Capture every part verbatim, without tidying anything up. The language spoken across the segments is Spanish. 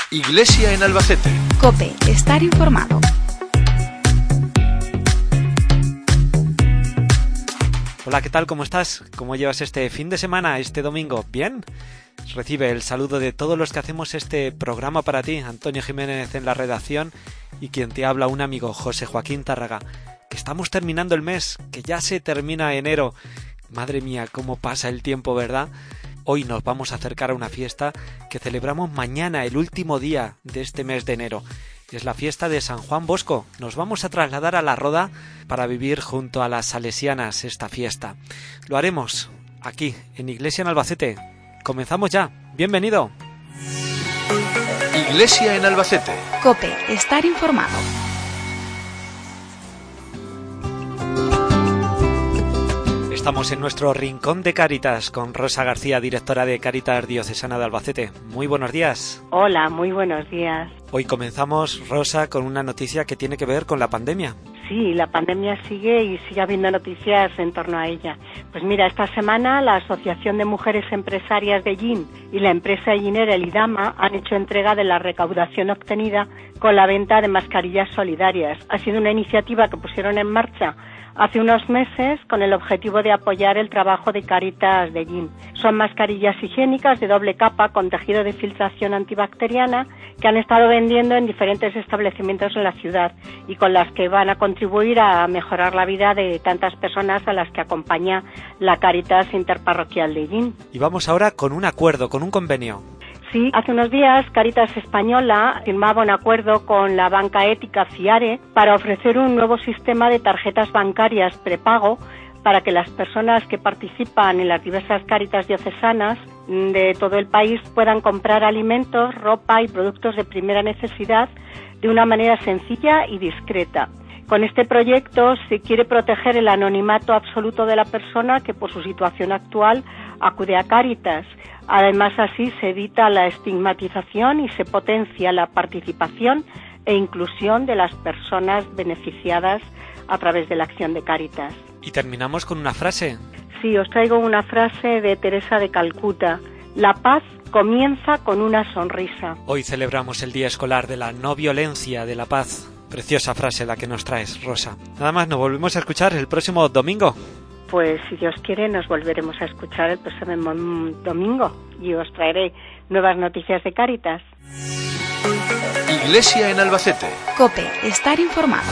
Iglesia en Albacete. COPE, estar informado. Hola, ¿qué tal? ¿Cómo estás? ¿Cómo llevas este fin de semana, este domingo? ¿Bien? Recibe el saludo de todos los que hacemos este programa para ti, Antonio Jiménez en la redacción y quien te habla, un amigo, José Joaquín Tárraga. Que estamos terminando el mes, que ya se termina enero. Madre mía, cómo pasa el tiempo, ¿verdad? Hoy nos vamos a acercar a una fiesta que celebramos mañana, el último día de este mes de enero. Es la fiesta de San Juan Bosco. Nos vamos a trasladar a La Roda para vivir junto a las salesianas esta fiesta. Lo haremos aquí, en Iglesia en Albacete. Comenzamos ya. Bienvenido. Iglesia en Albacete. COPE, estar informado. Estamos en nuestro Rincón de Cáritas con Rosa García, directora de Cáritas Diocesana de Albacete. Muy buenos días. Hola, muy buenos días. Hoy comenzamos, Rosa, con una noticia que tiene que ver con la pandemia. Sí, la pandemia sigue y sigue habiendo noticias en torno a ella. Pues mira, esta semana la Asociación de Mujeres Empresarias de Yin y la empresa llinera El Idama han hecho entrega de la recaudación obtenida con la venta de mascarillas solidarias. Ha sido una iniciativa que pusieron en marcha hace unos meses con el objetivo de apoyar el trabajo de Cáritas de Yin. Son mascarillas higiénicas de doble capa con tejido de filtración antibacteriana que han estado vendiendo en diferentes establecimientos en la ciudad y con las que van a contribuir a mejorar la vida de tantas personas a las que acompaña la Cáritas Interparroquial de Yin. Y vamos ahora con un acuerdo, con un convenio. Sí, hace unos días Cáritas Española firmaba un acuerdo con la banca ética FIARE para ofrecer un nuevo sistema de tarjetas bancarias prepago para que las personas que participan en las diversas Cáritas diocesanas de todo el país puedan comprar alimentos, ropa y productos de primera necesidad de una manera sencilla y discreta. Con este proyecto se quiere proteger el anonimato absoluto de la persona que por su situación actual acude a Cáritas. Además, así se evita la estigmatización y se potencia la participación e inclusión de las personas beneficiadas a través de la acción de Cáritas. Y terminamos con una frase. Sí, os traigo una frase de Teresa de Calcuta. La paz comienza con una sonrisa. Hoy celebramos el Día Escolar de la No Violencia, de la Paz. Preciosa frase la que nos traes, Rosa. Nada más, nos volvemos a escuchar el próximo domingo. Pues si Dios quiere nos volveremos a escuchar el próximo domingo y os traeré nuevas noticias de Cáritas. Iglesia en Albacete. COPE, estar informado.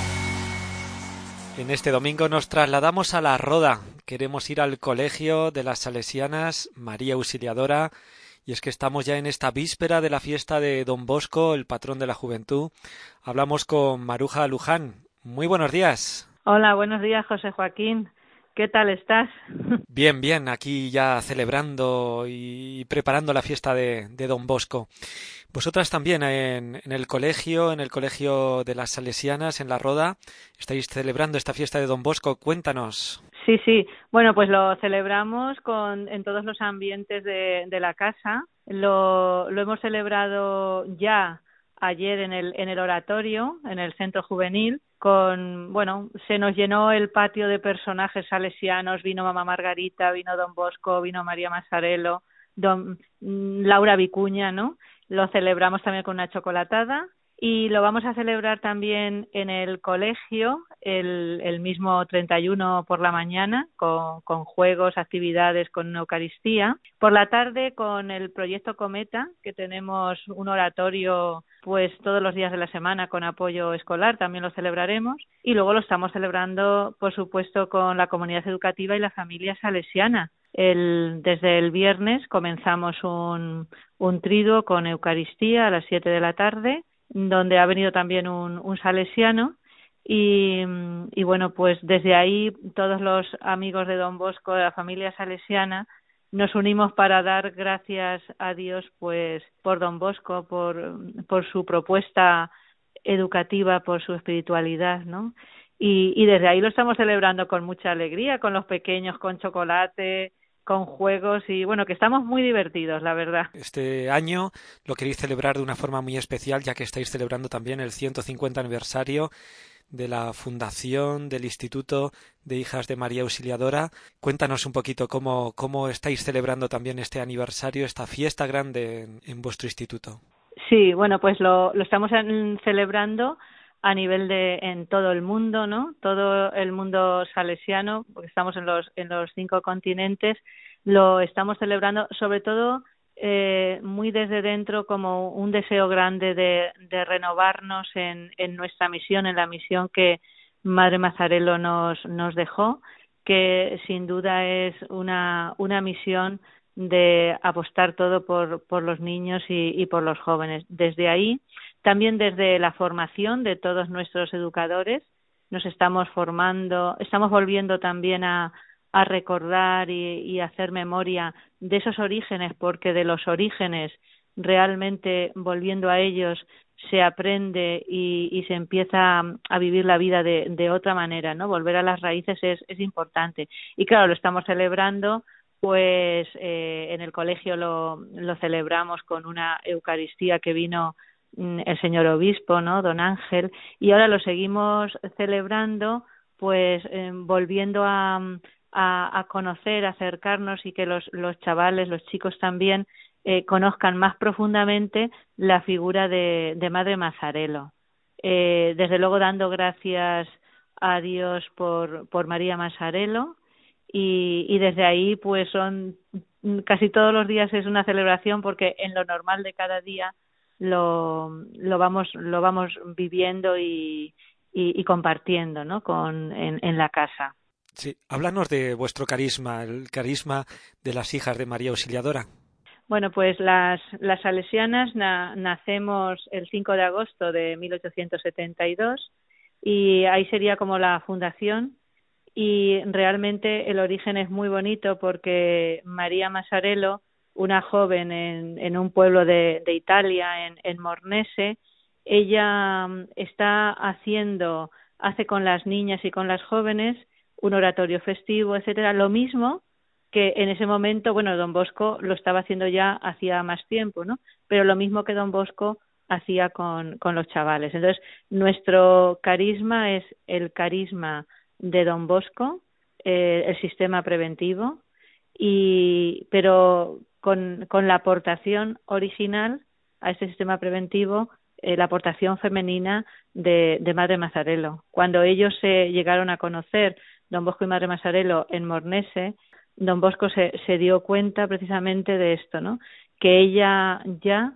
En este domingo nos trasladamos a La Roda. Queremos ir al colegio de las salesianas María Auxiliadora. Y es que estamos ya en esta víspera de la fiesta de Don Bosco, el patrón de la juventud. Hablamos con Maruja Luján. Muy buenos días. Hola, buenos días, José Joaquín. ¿Qué tal estás? Bien, bien, aquí ya celebrando y preparando la fiesta de, de Don Bosco. Vosotras también en, en el colegio, en el colegio de las salesianas, en La Roda, estáis celebrando esta fiesta de Don Bosco. Cuéntanos. Sí, sí. Bueno, pues lo celebramos con en todos los ambientes de, de la casa. Lo, lo hemos celebrado ya ayer en el en el oratorio, en el centro juvenil, con, bueno, se nos llenó el patio de personajes salesianos, vino Mamá Margarita, vino Don Bosco, vino María Masarello, Don Laura Vicuña, ¿no? Lo celebramos también con una chocolatada y lo vamos a celebrar también en el colegio el, el mismo treinta y uno por la mañana con, con juegos, actividades, con una Eucaristía. Por la tarde con el proyecto Cometa, que tenemos un oratorio pues todos los días de la semana con apoyo escolar, también lo celebraremos. Y luego lo estamos celebrando, por supuesto, con la comunidad educativa y la familia salesiana. El, desde el viernes comenzamos un, un triduo con Eucaristía a las siete de la tarde, donde ha venido también un, un salesiano y, y bueno, pues desde ahí todos los amigos de Don Bosco, de la familia salesiana, nos unimos para dar gracias a Dios pues por Don Bosco, por, por su propuesta educativa, por su espiritualidad, ¿no? Y, y desde ahí lo estamos celebrando con mucha alegría, con los pequeños, con chocolate, con juegos y bueno, que estamos muy divertidos, la verdad. Este año lo queréis celebrar de una forma muy especial, ya que estáis celebrando también el ciento cincuenta aniversario de la fundación del Instituto de Hijas de María Auxiliadora. Cuéntanos un poquito cómo, cómo estáis celebrando también este aniversario, esta fiesta grande en, en vuestro instituto. Sí, bueno, pues lo, lo estamos en, celebrando a nivel de en todo el mundo, ¿no? Todo el mundo salesiano, porque estamos en los en los cinco continentes, lo estamos celebrando, sobre todo eh, muy desde dentro, como un deseo grande de, de renovarnos en, en nuestra misión, en la misión que Madre Mazzarello nos nos dejó, que sin duda es una una misión de apostar todo por por los niños y, y por los jóvenes. Desde ahí, también desde la formación de todos nuestros educadores, nos estamos formando, estamos volviendo también a, a recordar y, y hacer memoria de esos orígenes, porque de los orígenes, realmente volviendo a ellos, se aprende y, y se empieza a vivir la vida de, de otra manera, ¿no? Volver a las raíces es, es importante. Y claro, lo estamos celebrando, pues eh, en el colegio lo, lo celebramos con una Eucaristía que vino mm, el señor obispo, ¿no? Don Ángel, y ahora lo seguimos celebrando, pues eh, volviendo a, a, a conocer, a acercarnos, y que los, los chavales, los chicos también eh, conozcan más profundamente la figura de, de Madre Mazzarello. Eh, desde luego dando gracias a Dios por, por María Mazzarello, y, y desde ahí pues son casi todos los días es una celebración, porque en lo normal de cada día lo, lo vamos lo vamos viviendo y, y, y compartiendo, ¿no? Con en, en la casa. Sí, háblanos de vuestro carisma, el carisma de las hijas de María Auxiliadora. Bueno, pues las las salesianas na, nacemos el cinco de agosto de mil ochocientos setenta y dos, y ahí sería como la fundación. Y realmente el origen es muy bonito, porque María Mazzarello, una joven en, en un pueblo de, de Italia, en, en Mornese, ella está haciendo, hace con las niñas y con las jóvenes un oratorio festivo, etcétera, lo mismo que en ese momento, bueno, Don Bosco lo estaba haciendo ya hacía más tiempo, ¿no? Pero lo mismo que Don Bosco hacía con, con los chavales. Entonces, nuestro carisma es el carisma de Don Bosco, eh, el sistema preventivo, y pero con, con la aportación original a este sistema preventivo, eh, la aportación femenina de, de Madre Mazzarello. Cuando ellos se llegaron a conocer, Don Bosco y Madre Mazzarello, en Mornese, Don Bosco se, se dio cuenta precisamente de esto, ¿no? Que ella ya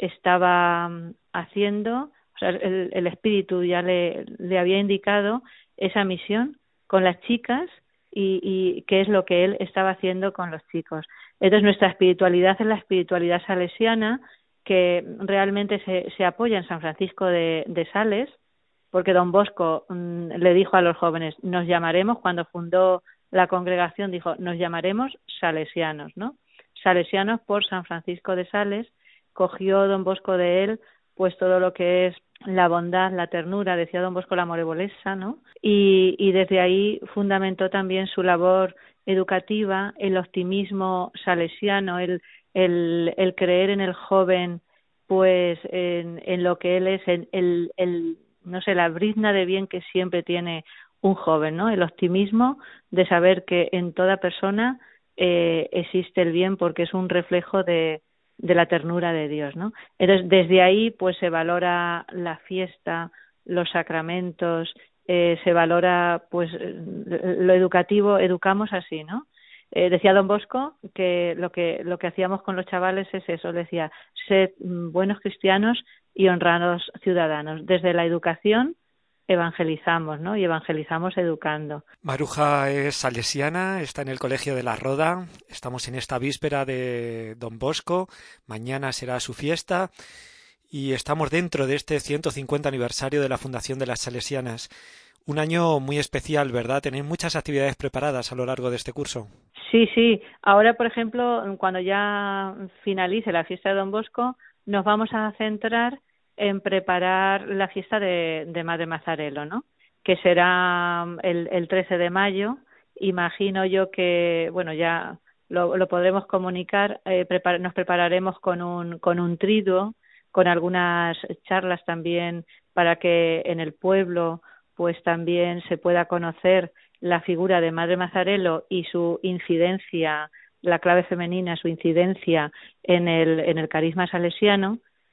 estaba haciendo, o sea, el, el espíritu ya le, le había indicado esa misión con las chicas, y, y qué es lo que él estaba haciendo con los chicos. Entonces, nuestra espiritualidad es la espiritualidad salesiana, que realmente se, se apoya en San Francisco de, de Sales, porque Don Bosco mmm, le dijo a los jóvenes, nos llamaremos, cuando fundó la congregación dijo, nos llamaremos salesianos, ¿no? Salesianos por San Francisco de Sales. Cogió Don Bosco de él pues todo lo que es la bondad, la ternura, decía Don Bosco, la amorevolesa, ¿no? Y, y desde ahí fundamentó también su labor educativa, el optimismo salesiano, el, el, el creer en el joven, pues en, en lo que él es, en el, el, no sé, la brizna de bien que siempre tiene un joven, ¿no? El optimismo de saber que en toda persona eh, existe el bien, porque es un reflejo de de la ternura de Dios, ¿no? Entonces, desde ahí, pues se valora la fiesta, los sacramentos, eh, se valora, pues, lo educativo, educamos así, ¿no? Eh, decía Don Bosco que lo que lo que hacíamos con los chavales es eso, decía, sed buenos cristianos y honrados ciudadanos. Desde la educación evangelizamos, ¿no? Y evangelizamos educando. Maruja es salesiana, está en el Colegio de la Roda, estamos en esta víspera de Don Bosco, mañana será su fiesta y estamos dentro de este ciento cincuenta aniversario de la fundación de las Salesianas. Un año muy especial, ¿verdad? Tenéis muchas actividades preparadas a lo largo de este curso. Sí, sí. Ahora, por ejemplo, cuando ya finalice la fiesta de Don Bosco, nos vamos a centrar en preparar la fiesta de, de Madre Mazzarello, ¿no? Que será el, el trece de mayo. Imagino yo que, bueno, ya lo, lo podremos comunicar. Eh, prepar, nos prepararemos con un con un triduo, con algunas charlas también para que en el pueblo, pues también se pueda conocer la figura de Madre Mazzarello y su incidencia, la clave femenina, su incidencia en el en el carisma salesiano.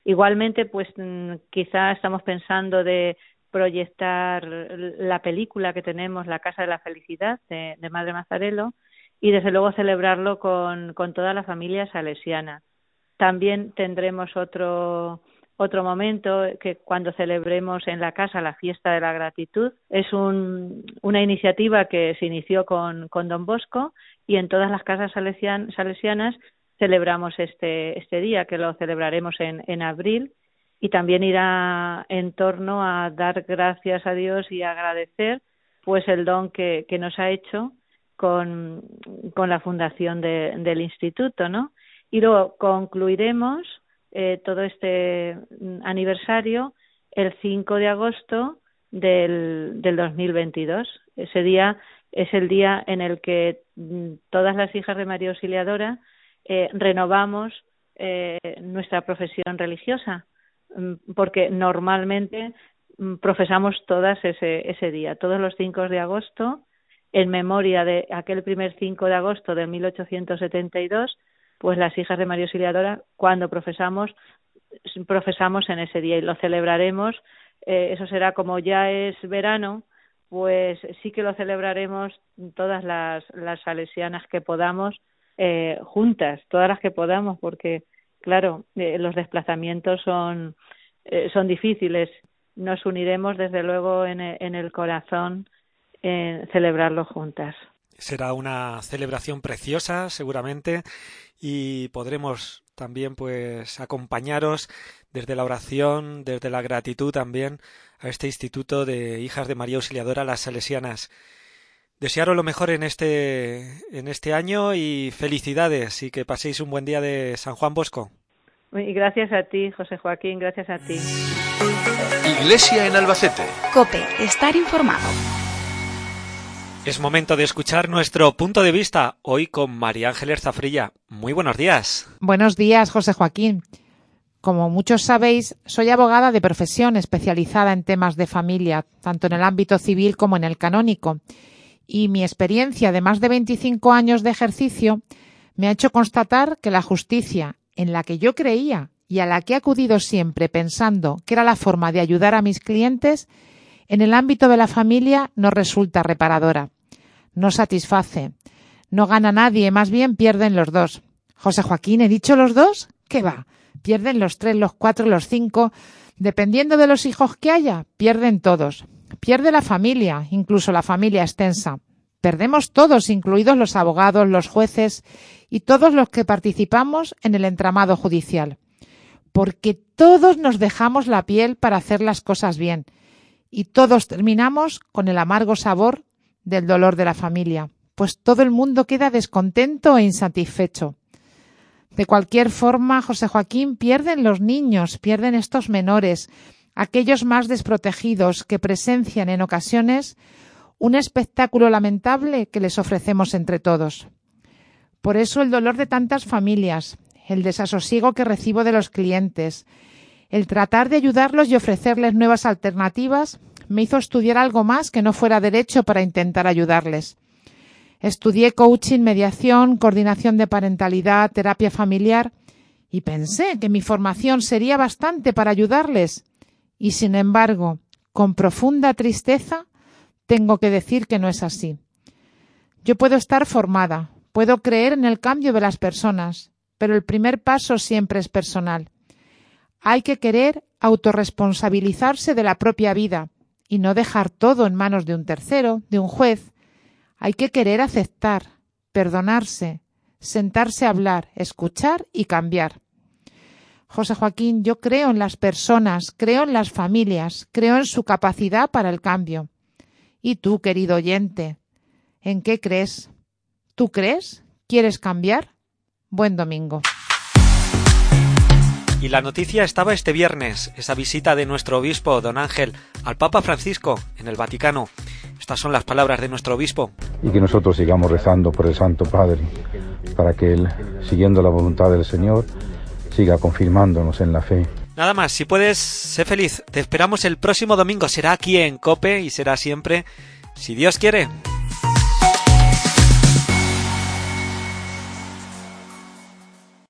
Igualmente, pues quizá estamos pensando de proyectar la película que tenemos, La Casa de la Felicidad, de, de Madre Mazzarello, y desde luego celebrarlo con, con toda la familia salesiana. También tendremos otro otro momento que cuando celebremos en la casa la fiesta de la gratitud. Es un, una iniciativa que se inició con, con Don Bosco, y en todas las casas salesian, salesianas celebramos este este día, que lo celebraremos en, en abril, y también irá en torno a dar gracias a Dios y agradecer pues el don que, que nos ha hecho con, con la fundación de, del instituto, ¿no? Y luego concluiremos eh, todo este aniversario el cinco de agosto del, del dos mil veintidós. Ese día es el día en el que todas las hijas de María Auxiliadora eh, renovamos eh, nuestra profesión religiosa, porque normalmente profesamos todas ese, ese día, todos los cinco de agosto, en memoria de aquel primer cinco de agosto de mil ochocientos setenta y dos, pues las hijas de María Auxiliadora, cuando profesamos, profesamos en ese día y lo celebraremos. Eh, eso será, como ya es verano, pues sí que lo celebraremos todas las, las salesianas que podamos, eh, juntas, todas las que podamos, porque claro, eh, los desplazamientos son eh, son difíciles. Nos uniremos desde luego en, en el corazón en celebrarlo juntas. Será una celebración preciosa, seguramente, y podremos también pues acompañaros desde la oración, desde la gratitud también a este Instituto de Hijas de María Auxiliadora, las Salesianas. Desearos lo mejor en este en este año y felicidades, y que paséis un buen día de San Juan Bosco. Y gracias a ti, José Joaquín, gracias a ti. Iglesia en Albacete. COPE, estar informado. Es momento de escuchar nuestro punto de vista, hoy con María Ángeles Zafrilla. Muy buenos días. Buenos días, José Joaquín. Como muchos sabéis, soy abogada de profesión especializada en temas de familia, tanto en el ámbito civil como en el canónico. Y mi experiencia de más de veinticinco años de ejercicio me ha hecho constatar que la justicia, en la que yo creía y a la que he acudido siempre pensando que era la forma de ayudar a mis clientes, en el ámbito de la familia no resulta reparadora, no satisface, no gana nadie, más bien pierden los dos. José Joaquín, ¿he dicho los dos? ¿Qué va? Pierden los tres, los cuatro, los cinco, dependiendo de los hijos que haya, pierden todos. Pierde la familia, incluso la familia extensa. Perdemos todos, incluidos los abogados, los jueces y todos los que participamos en el entramado judicial. Porque todos nos dejamos la piel para hacer las cosas bien y todos terminamos con el amargo sabor del dolor de la familia, pues todo el mundo queda descontento e insatisfecho. De cualquier forma, José Joaquín, pierden los niños, pierden estos menores, aquellos más desprotegidos que presencian en ocasiones un espectáculo lamentable que les ofrecemos entre todos. Por eso el dolor de tantas familias, el desasosiego que recibo de los clientes, el tratar de ayudarlos y ofrecerles nuevas alternativas me hizo estudiar algo más que no fuera derecho para intentar ayudarles. Estudié coaching, mediación, coordinación de parentalidad, terapia familiar y pensé que mi formación sería bastante para ayudarles. Y sin embargo, con profunda tristeza, tengo que decir que no es así. Yo puedo estar formada, puedo creer en el cambio de las personas, pero el primer paso siempre es personal. Hay que querer autorresponsabilizarse de la propia vida y no dejar todo en manos de un tercero, de un juez. Hay que querer aceptar, perdonarse, sentarse a hablar, escuchar y cambiar. José Joaquín, yo creo en las personas, creo en las familias, creo en su capacidad para el cambio. ¿Y tú, querido oyente, en qué crees? ¿Tú crees? ¿Quieres cambiar? Buen domingo. Y la noticia estaba este viernes, esa visita de nuestro obispo, don Ángel, al Papa Francisco en el Vaticano. Estas son las palabras de nuestro obispo. Y que nosotros sigamos rezando por el Santo Padre, para que Él, siguiendo la voluntad del Señor, siga confirmándonos en la fe. Nada más, si puedes, sé feliz. Te esperamos el próximo domingo. Será aquí en COPE y será siempre, si Dios quiere.